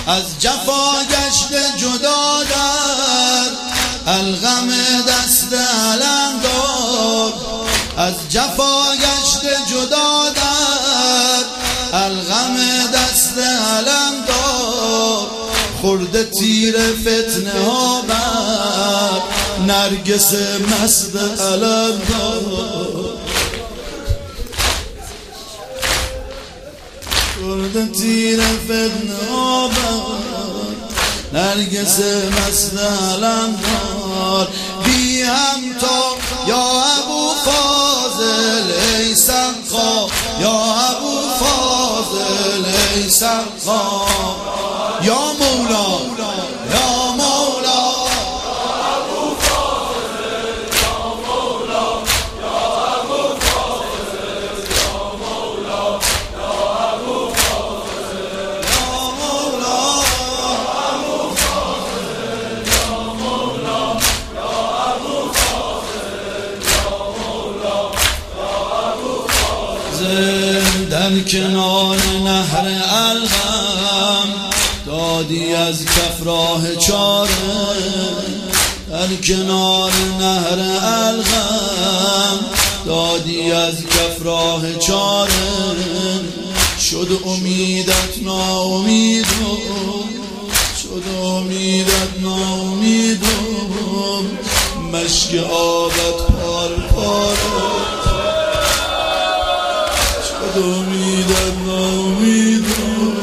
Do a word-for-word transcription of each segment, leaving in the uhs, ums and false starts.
از جفا گشته جدا در الغم دست علم دار، از جفا گشته جدا در الغم دست علم دار، خورده تیر فتنه ها بر نرگس مست علم دار، خورده تیر فتنه ها بر نرگس مست علم دار. بی همتا یا ابو فاضل ای سقا، یا ابو فاضل ای سقا، یا مولا یا مولا ابو فاضل، یا مولا یا ابو فاضل، یا مولا یا ابو فاضل، یا مولا ابو فاضل، یا مولا یا ابو فاضل، یا مولا یا ابو فاضل. در کنار نهر الغم دادی از کف راه چاره، در کنار نهر الغم دادی از کف راه چاره، شد امیدت ناامیدم، شد امیدت ناامیدم، مشک آبت پار پاره، شد امیدت ناامیدم.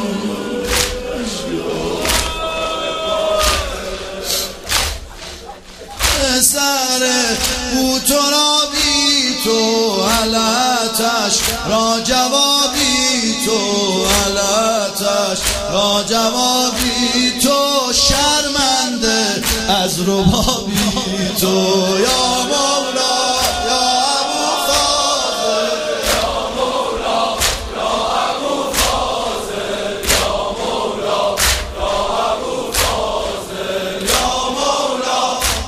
سر او تو را بی تو علتش را جوابی، تو علتش را جوابی، تو شرمنده از ربابی، تو یا مولا یا ابو فاضل، یا مولا یا ابو فاضل، یا مولا یا ابو فاضل، یا مولا.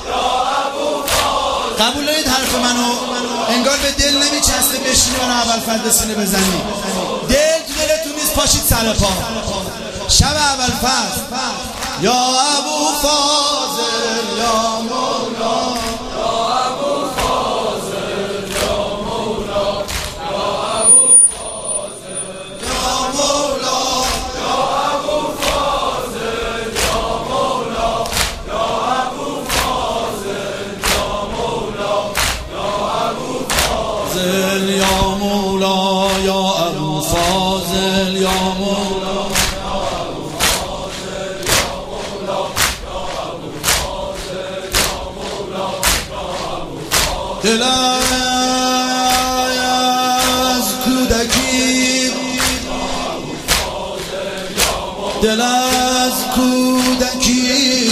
قبول دارید حرف منو؟ انگار به دل نمیچسته بشینی منو اول فرد سینه بزنی. دل تو دلتون نیست، پاشید سر پا. شب اول فرد یا ابو فاضل، یا مولا یا ابو فاضل، یا مولا یا ابو فاضل، یا مولا یا ابو فاضل، یا مولا یا ابو فاضل، یا مولا یا ابو فاضل، یا مولا یا ابو فاضل، یا مولا. دل از کودکی، دل از کودکی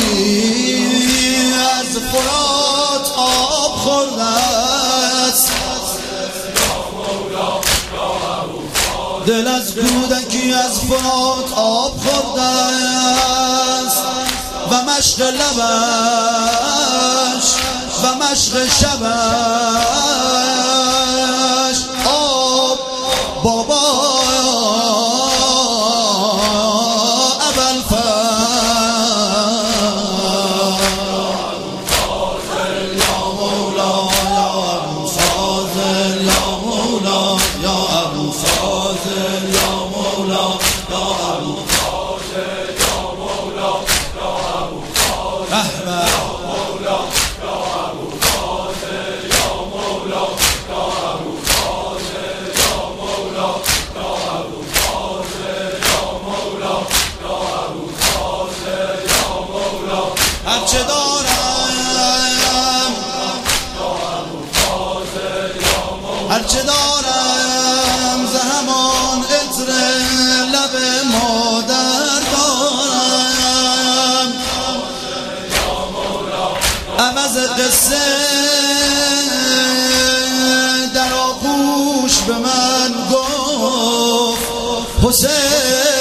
از فرات آب خورده است، دل از کودکی از فرات آب خورده است، و مشق لبش و مشق شبش آب بابا اول فاضل، یا مولا یا ابو فاضل، یا مولا یا ابو فاضل، یا مولا یا ابو فاضل، یا مولا یا ابو فاضل، هرچه دارم هرچه دارم ز همان عطر لب مادر دارم، عوض قصه در آغوش به من گفت حسین،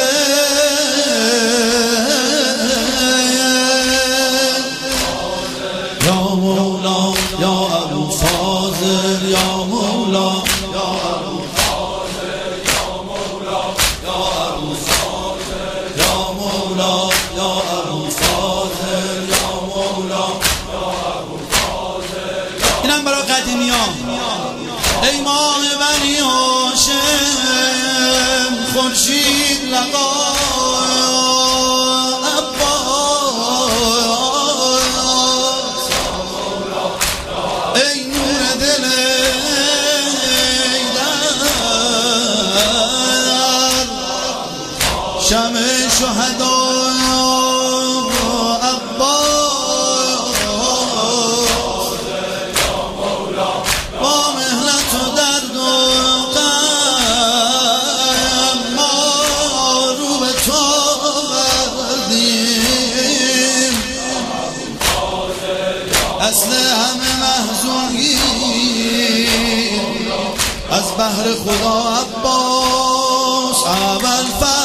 یا ابو فاضل، یا مولا یا ابو فاضل، یا مولا یا ابو فاضل، یا مولا یا ابو فاضل یا مولا اینم برای قدیمیان. ای ماه بنی هاشم خورشید لقا عباس، ای نور دل ایدر شمع شهدا اصل همه محزونی از بحر خدا عباس. اول